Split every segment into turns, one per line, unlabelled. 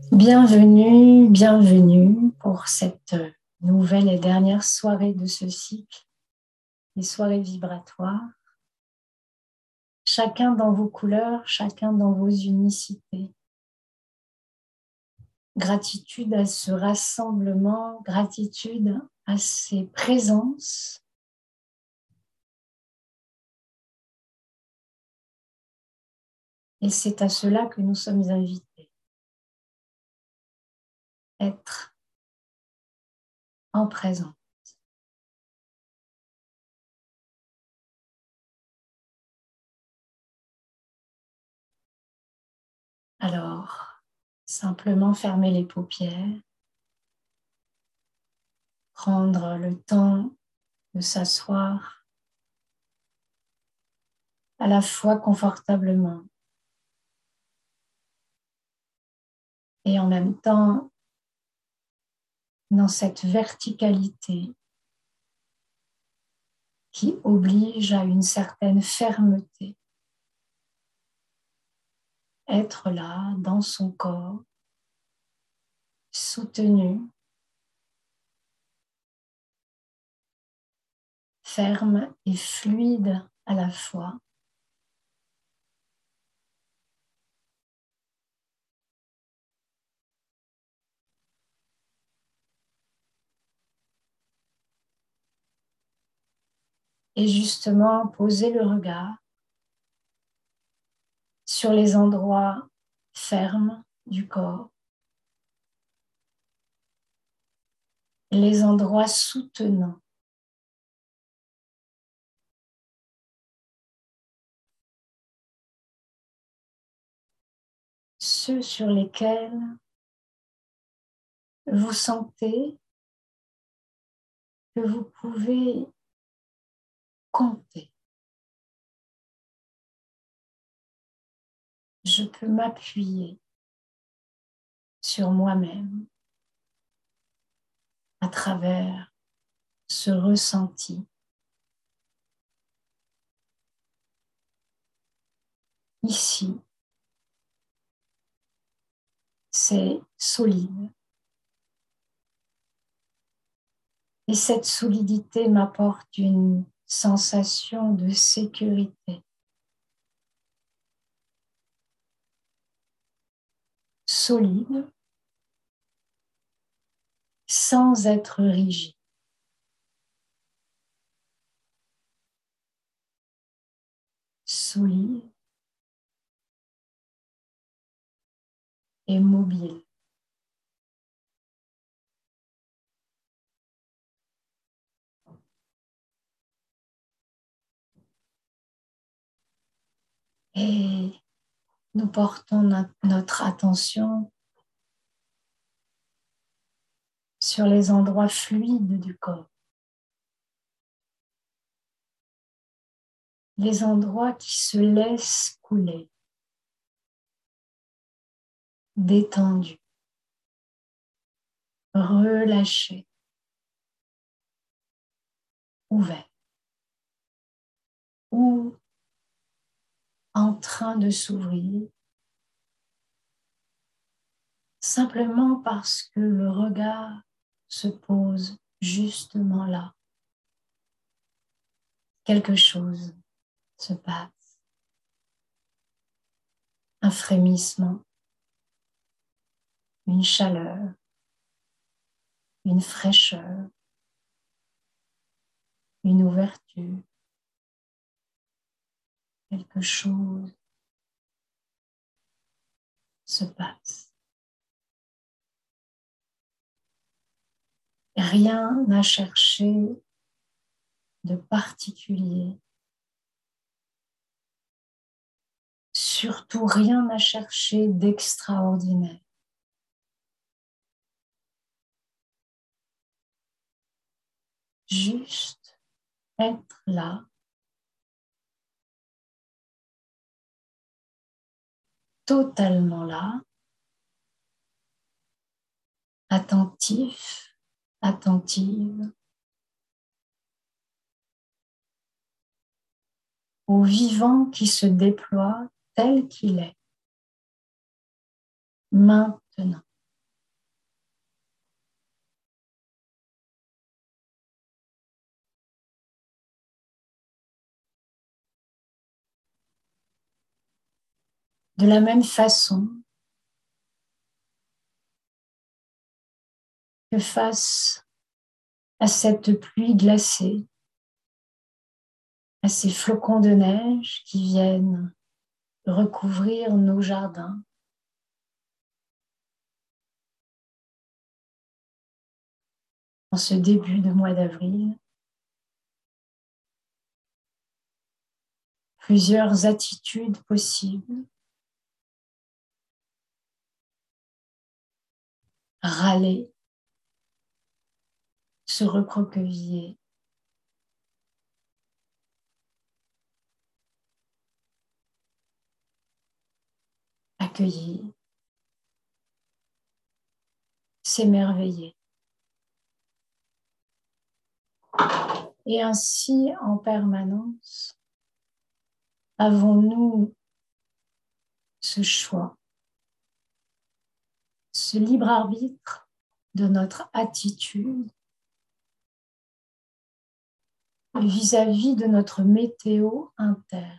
Bienvenue, bienvenue pour cette nouvelle et dernière soirée de ce cycle, les soirées vibratoires. Chacun dans vos couleurs, chacun dans vos unicités. Gratitude à ce rassemblement, gratitude à ces présences. Et c'est à cela que nous sommes invités. Être en présence. Alors, simplement fermer les paupières, prendre le temps de s'asseoir à la fois confortablement et en même temps dans cette verticalité qui oblige à une certaine fermeté. Être là, dans son corps, soutenu, ferme et fluide à la fois. Et justement, poser le regard sur les endroits fermes du corps, les endroits soutenants. Ceux sur lesquels vous sentez que vous pouvez compter. Je peux m'appuyer sur moi-même à travers ce ressenti. Ici, c'est solide. Et cette solidité m'apporte une sensation de sécurité. Solide, sans être rigide. Solide et mobile. Et nous portons notre attention sur les endroits fluides du corps. Les endroits qui se laissent couler, détendus, relâchés, ouverts ou en train de s'ouvrir, simplement parce que le regard se pose justement là. Quelque chose se passe. Un frémissement, une chaleur, une fraîcheur, une ouverture. Quelque chose se passe. Rien à chercher de particulier. Surtout rien à chercher d'extraordinaire. Juste être là, totalement là, attentif, attentive au vivant qui se déploie tel qu'il est, maintenant. De la même façon que face à cette pluie glacée, à ces flocons de neige qui viennent recouvrir nos jardins, en ce début de mois d'avril, plusieurs attitudes possibles. Râler, se recroqueviller, accueillir, s'émerveiller. Et ainsi, en permanence, avons-nous ce choix, ce libre arbitre de notre attitude vis-à-vis de notre météo interne.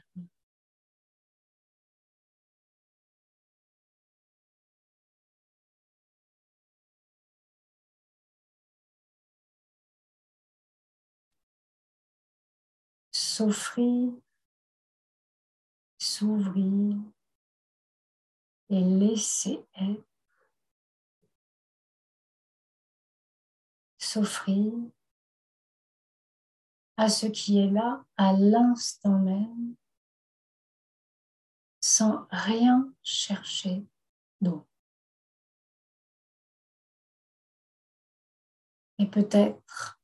S'offrir, s'ouvrir et laisser être. S'offrir à ce qui est là à l'instant même, sans rien chercher d'autre. Et peut-être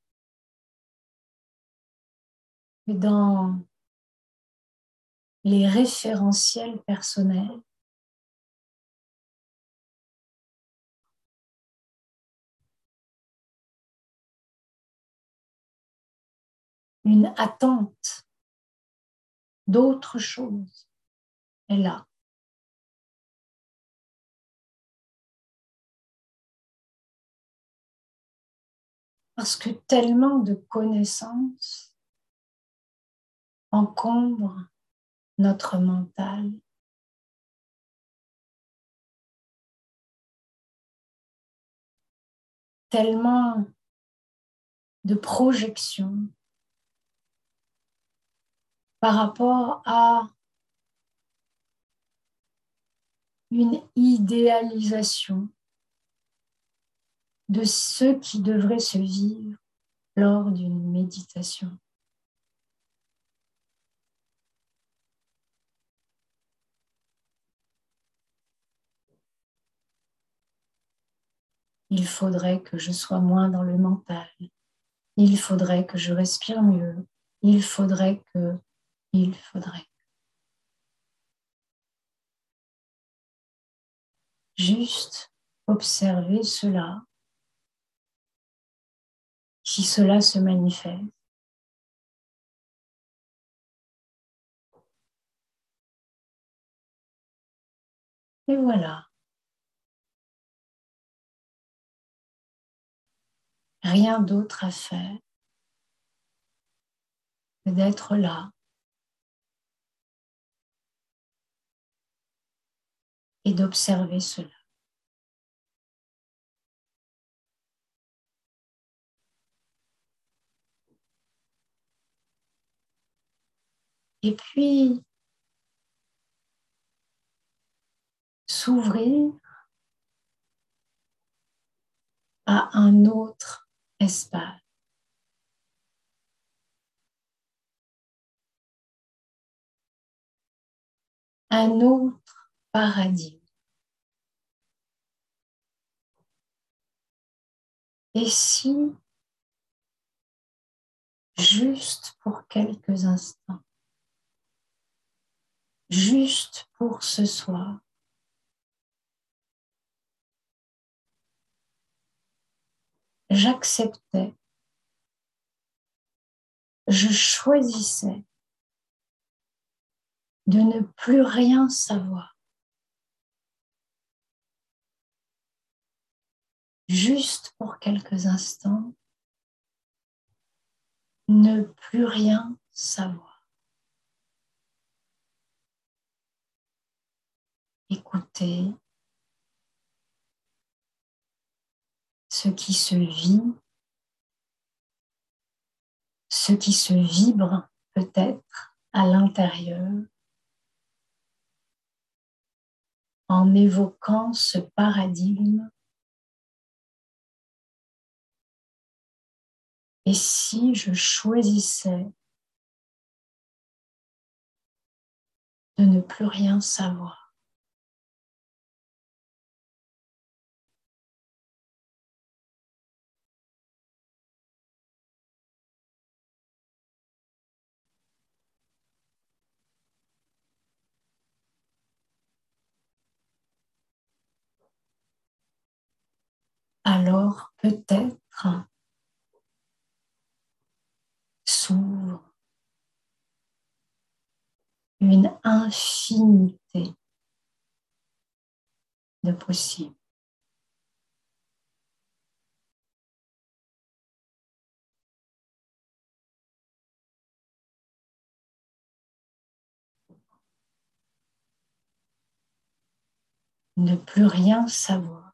que dans les référentiels personnels, une attente d'autre chose est là. Parce que tellement de connaissances encombrent notre mental. Tellement de projections par rapport à une idéalisation de ce qui devrait se vivre lors d'une méditation. Il faudrait que je sois moins dans le mental. Il faudrait que je respire mieux. Il faudrait. Juste observer cela, si cela se manifeste. Et voilà. Rien d'autre à faire que d'être là et d'observer cela. Et puis, s'ouvrir à un autre espace. Un autre paradigme. Et si, juste pour quelques instants, juste pour ce soir, j'acceptais, je choisissais de ne plus rien savoir, juste pour quelques instants, ne plus rien savoir. écouter ce qui se vit, ce qui se vibre peut-être à l'intérieur, en évoquant ce paradigme. Et si je choisissais de ne plus rien savoir? Alors peut-être s'ouvre une infinité de possibles. Ne plus rien savoir.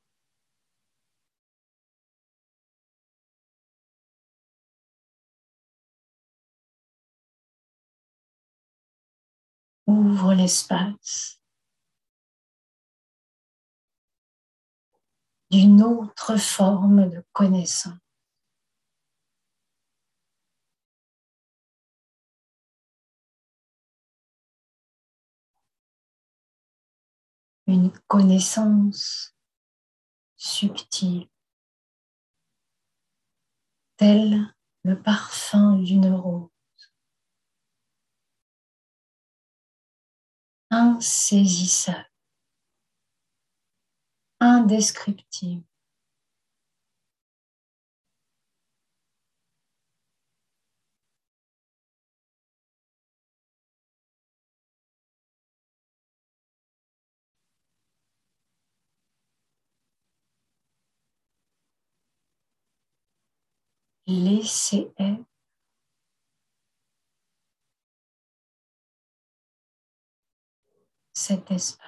Ouvre l'espace d'une autre forme de connaissance. Une connaissance subtile, tel le parfum d'une rose, insaisissable, indescriptible. Laissez être cet espace.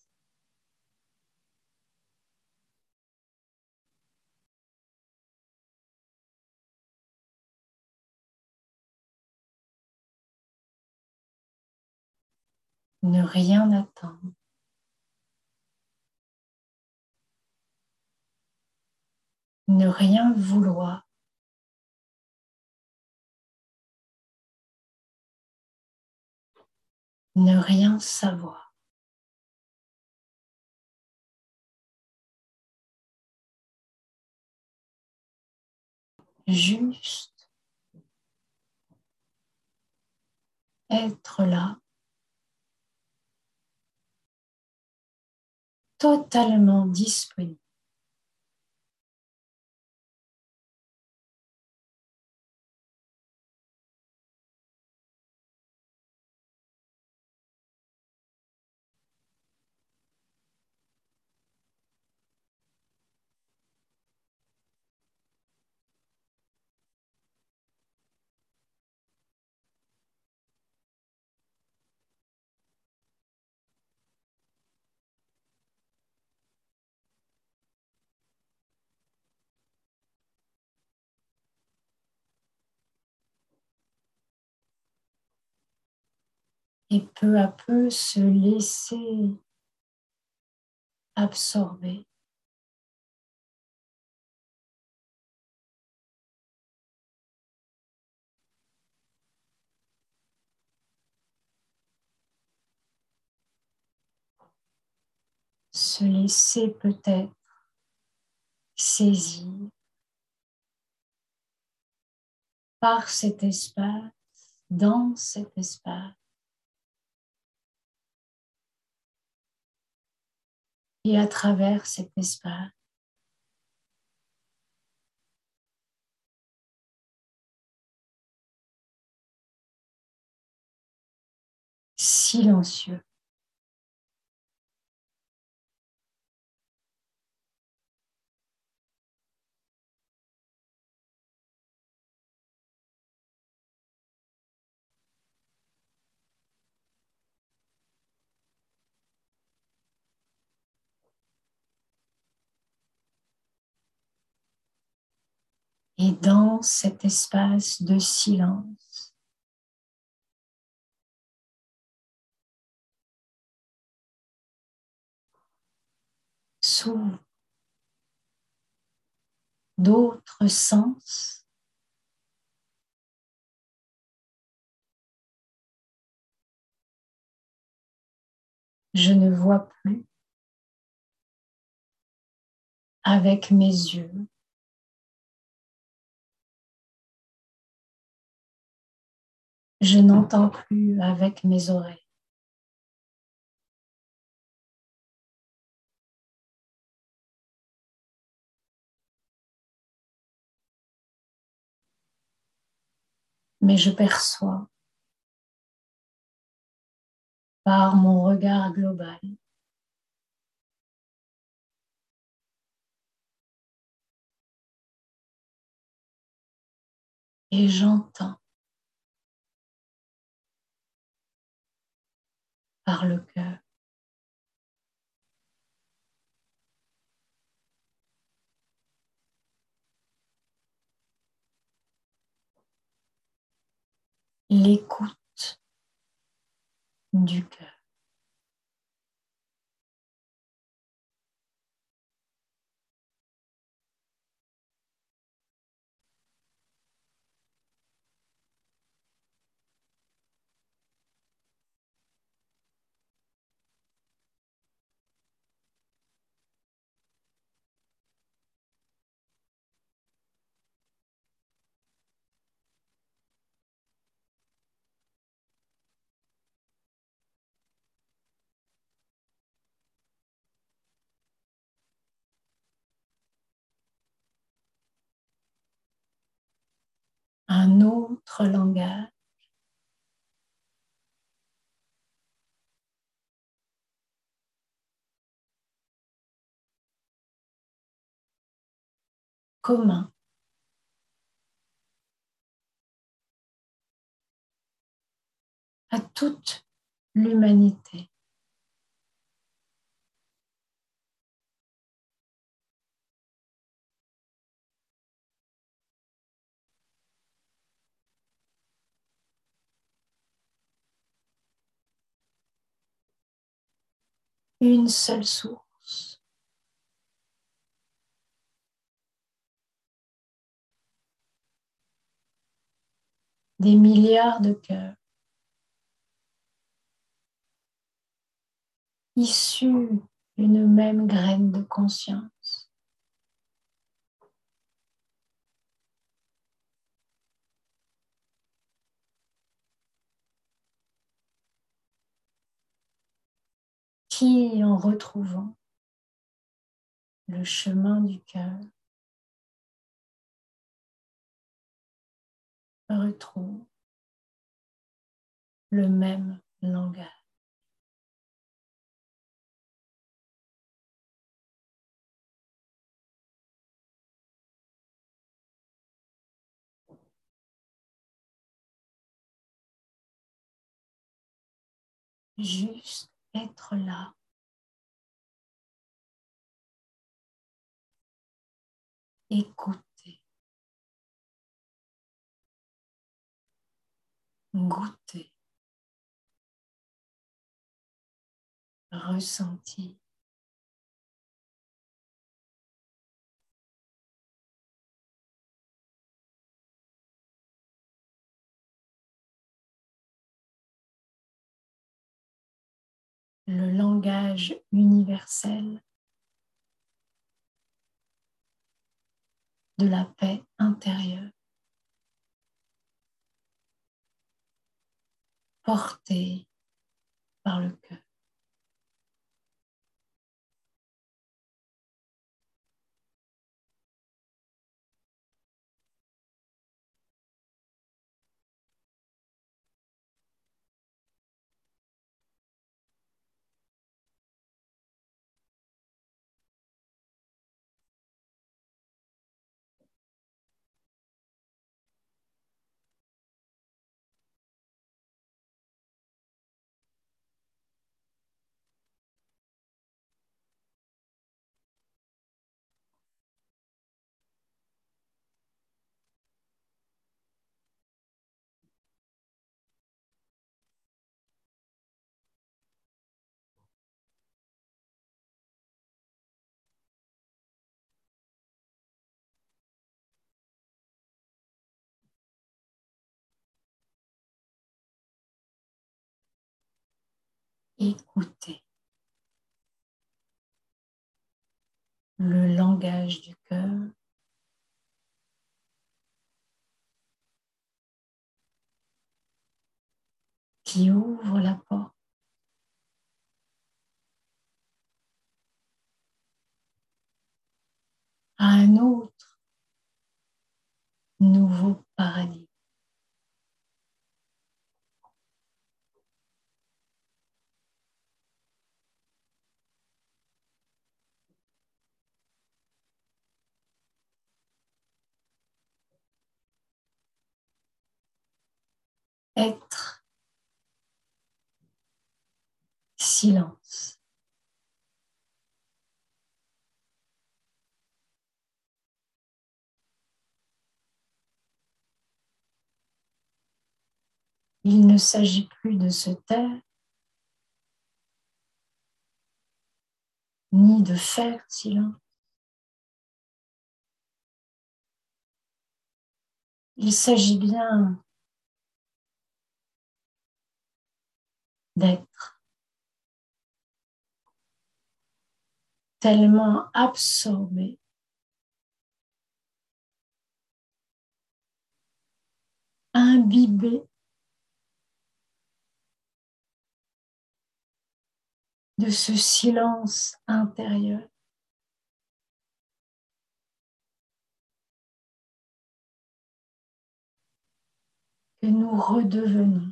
Ne rien attendre. Ne rien vouloir. Ne rien savoir. Juste être là, totalement disponible. Et peu à peu se laisser absorber. Se laisser peut-être saisir par cet espace, dans cet espace, et à travers cet espace. Silencieux. Et dans cet espace de silence, s'ouvrent d'autres sens. Je ne vois plus avec mes yeux. Je n'entends plus avec mes oreilles. Mais je perçois par mon regard global et j'entends par le cœur. L'écoute du cœur. Un autre langage commun à toute l'humanité. Une seule source. Des milliards de cœurs issus d'une même graine de conscience. Qui, en retrouvant le chemin du cœur, retrouve le même langage. Juste être là, écouter, goûter, ressentir. Le langage universel de la paix intérieure, porté par le cœur. écouter le langage du cœur qui ouvre la porte à un autre nouveau paradigme. Être, silence. Il ne s'agit plus de se taire, ni de faire silence. Il s'agit bien d'être tellement absorbé, imbibé de ce silence intérieur que nous redevenons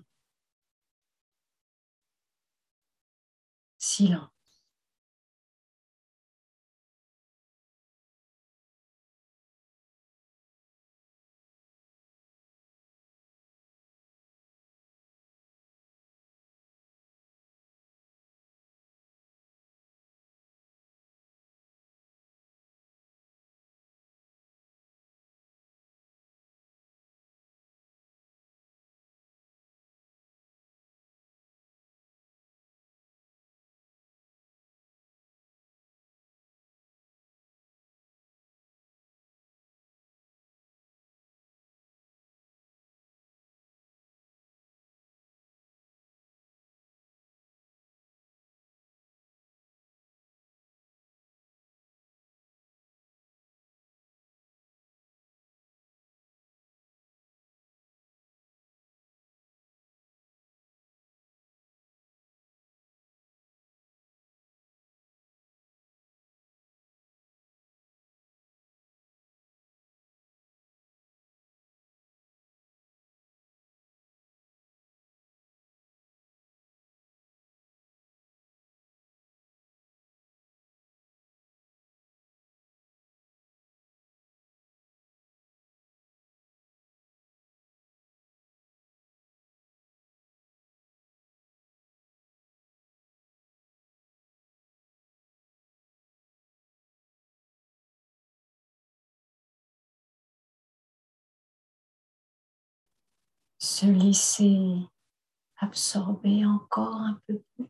silence. Se laisser absorber encore un peu plus.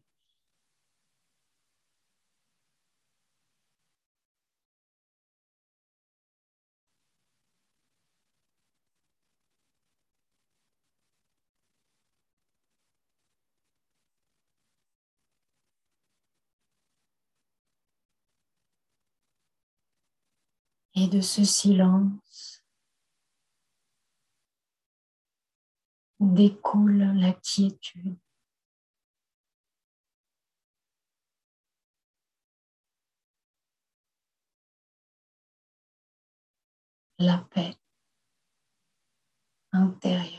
Et de ce silence découle la quiétude, la paix intérieure.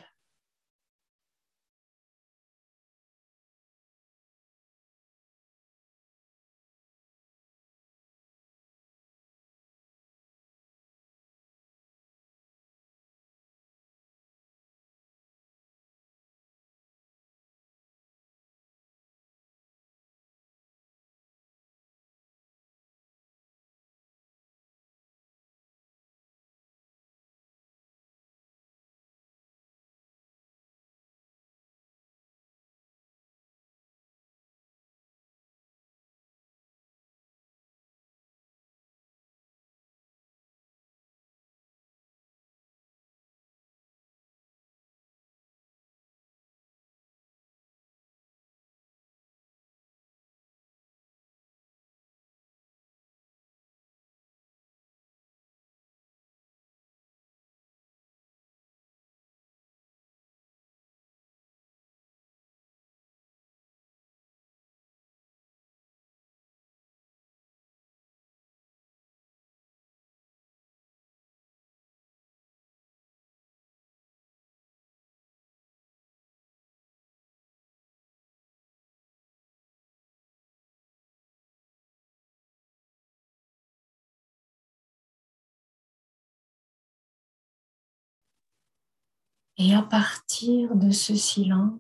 Et à partir de ce silence,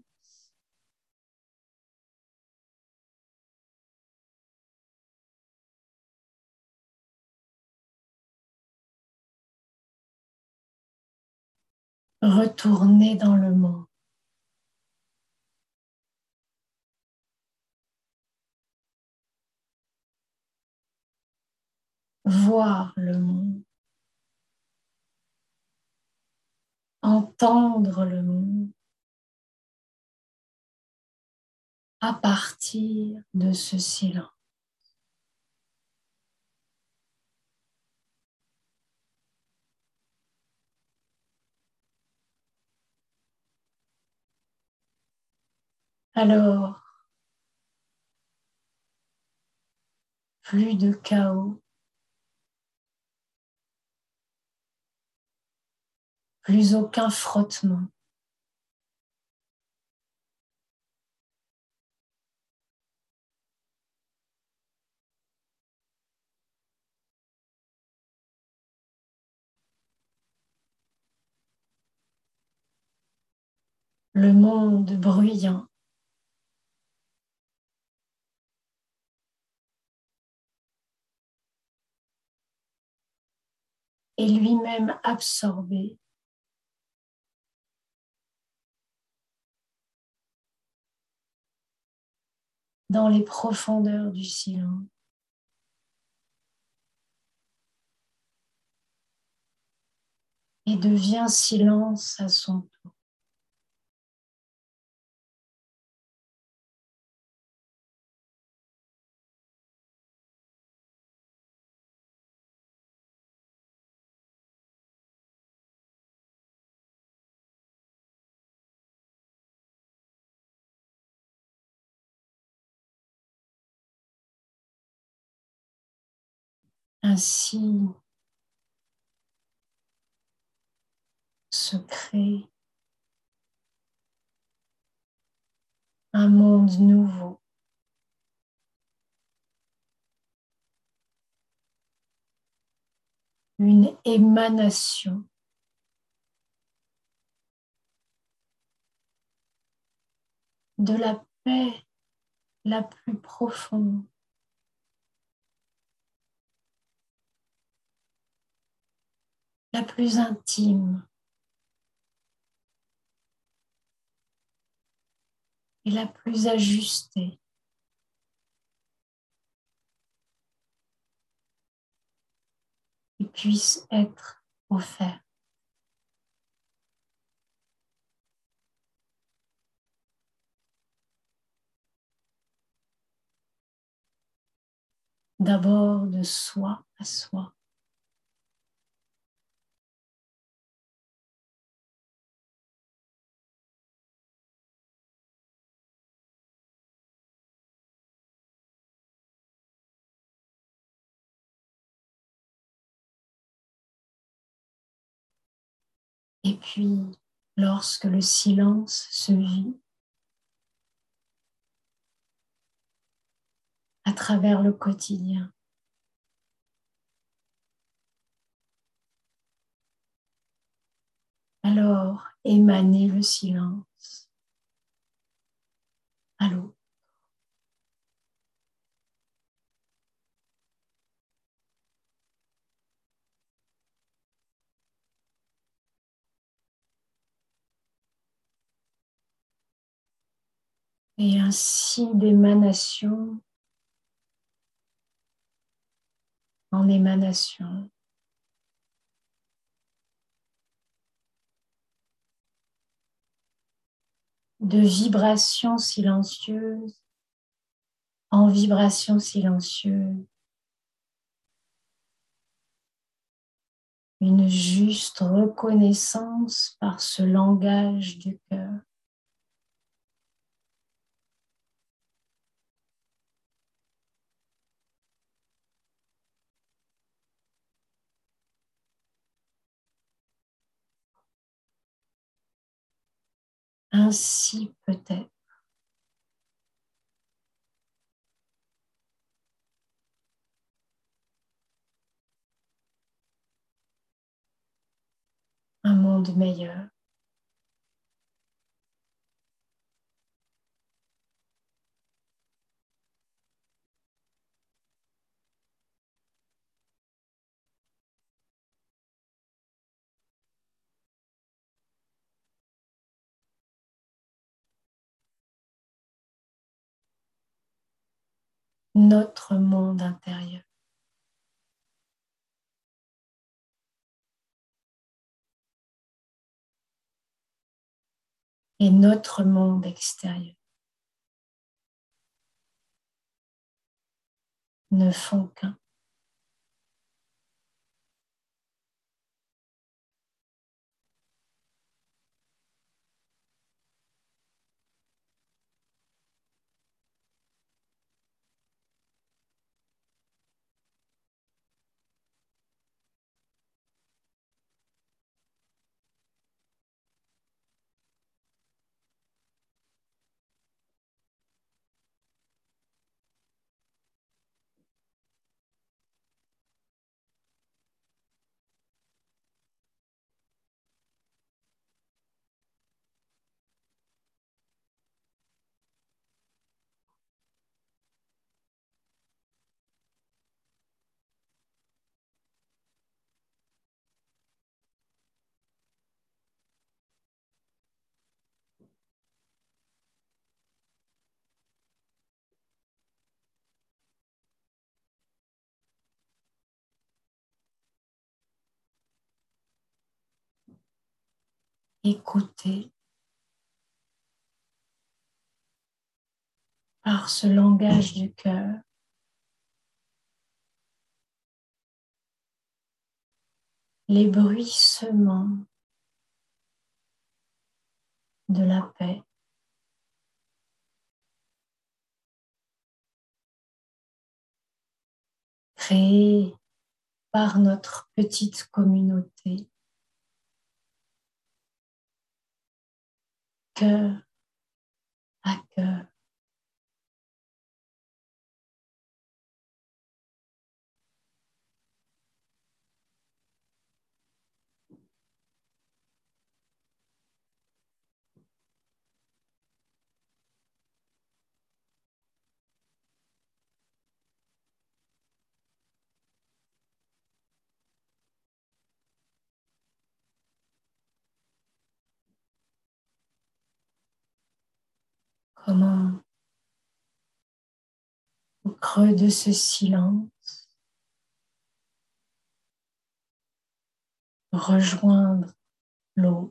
retourner dans le monde, voir le monde, entendre le monde à partir de ce silence. Alors, plus de chaos, plus aucun frottement. Le monde bruyant et lui-même absorbé dans les profondeurs du silence. Et devient silence à son tour. Ainsi se crée un monde nouveau, une émanation de la paix la plus profonde, la plus intime et la plus ajustée. Qui puisse être offerte. D'abord de soi à soi. Et puis, lorsque le silence se vit à travers le quotidien, alors émaner le silence à l'autre. Et ainsi d'émanation en émanation, de vibration silencieuse en vibration silencieuse, une juste reconnaissance par ce langage du cœur. Ainsi peut-être un monde meilleur. notre monde intérieur et notre monde extérieur ne font qu'un. Écoutez par ce langage du cœur les bruissements de la paix créés par notre petite communauté, cœur à cœur. Comment, au creux de ce silence, rejoindre l'eau,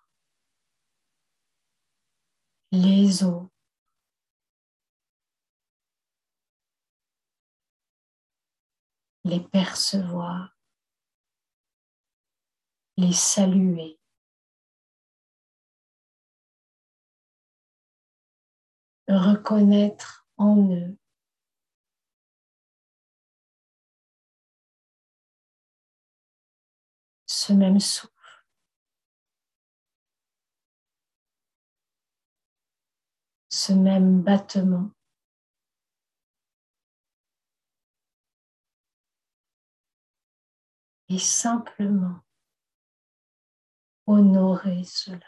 les eaux, les percevoir, les saluer, reconnaître en eux ce même souffle, ce même battement, et simplement honorer cela.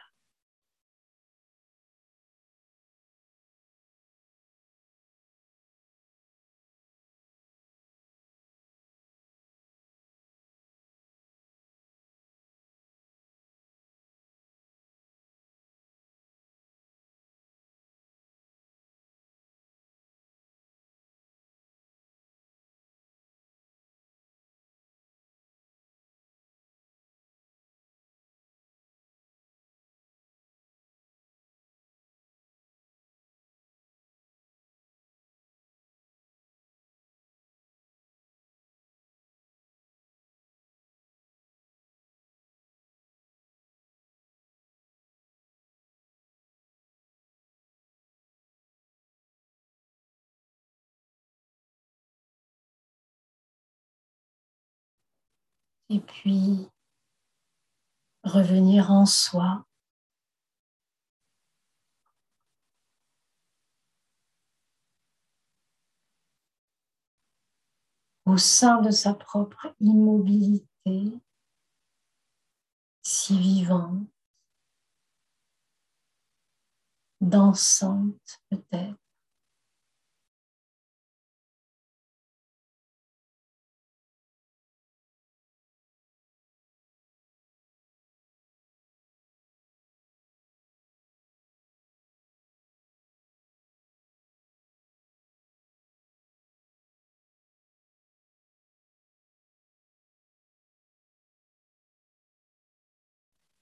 Et puis, revenir en soi, au sein de sa propre immobilité, si vivante, dansante peut-être,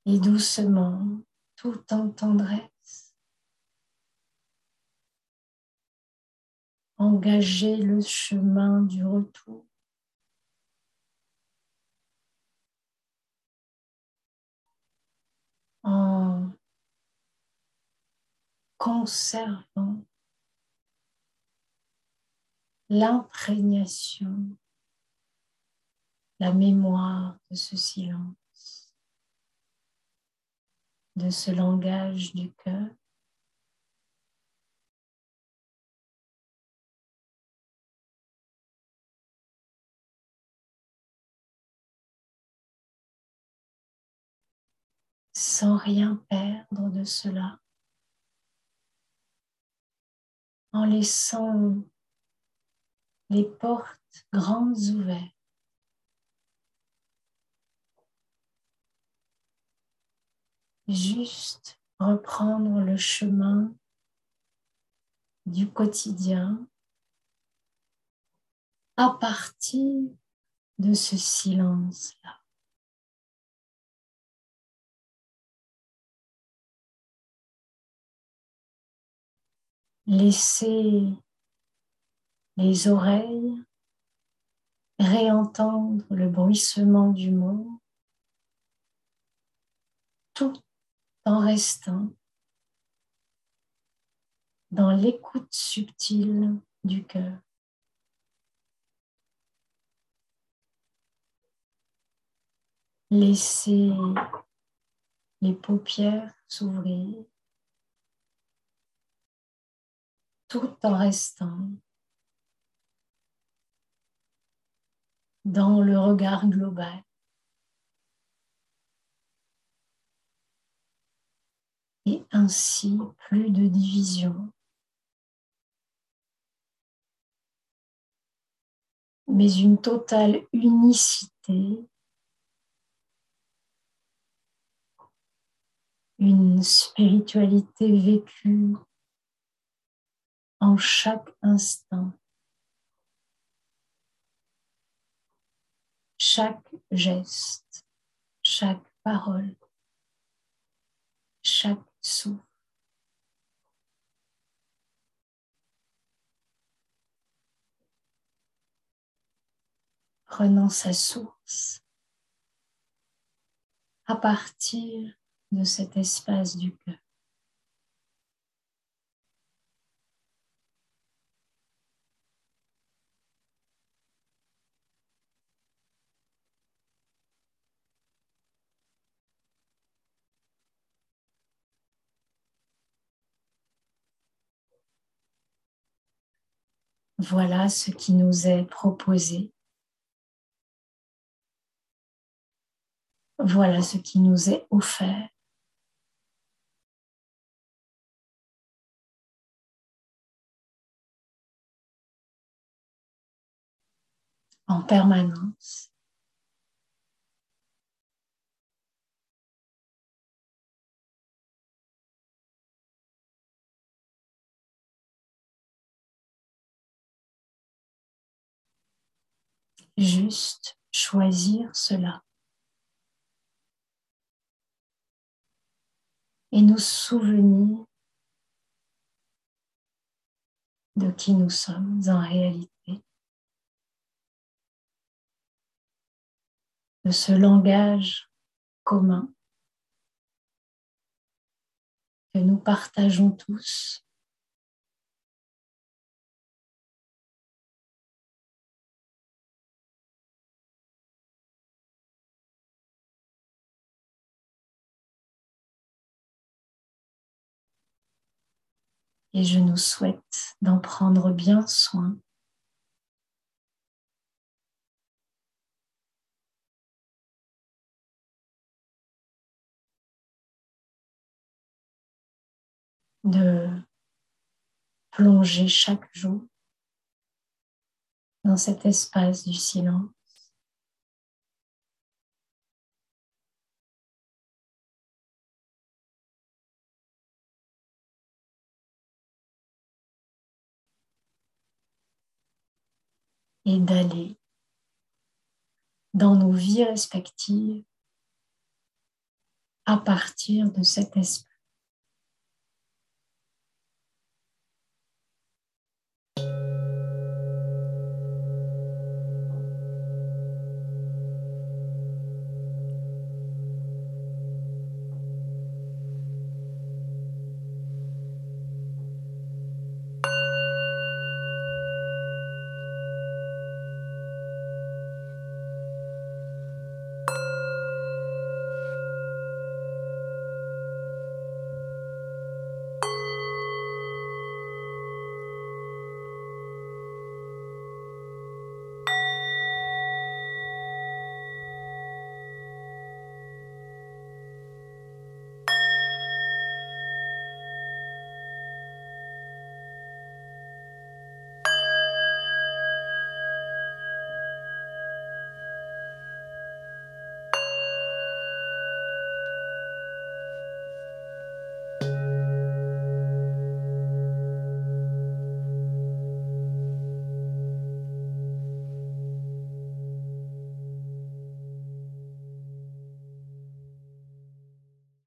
Et doucement, tout en tendresse, engager le chemin du retour. En conservant l'imprégnation, la mémoire de ce silence, de ce langage du cœur. Sans rien perdre de cela, en laissant les portes grandes ouvertes. Juste reprendre le chemin du quotidien à partir de ce silence-là. Laisser les oreilles réentendre le bruissement du monde tout en restant dans l'écoute subtile du cœur. Laisser les paupières s'ouvrir tout en restant dans le regard global. Et ainsi, plus de division, mais une totale unicité, une spiritualité vécue en chaque instant, chaque geste, chaque parole, chaque souffle. Prenant sa source à partir de cet espace du cœur. Voilà ce qui nous est proposé. Voilà ce qui nous est offert. En permanence. Juste choisir cela. Et nous souvenir de qui nous sommes en réalité, de ce langage commun que nous partageons tous. Et je nous souhaite d'en prendre bien soin. De plonger chaque jour dans cet espace du silence. Et d'aller dans nos vies respectives à partir de cet espace.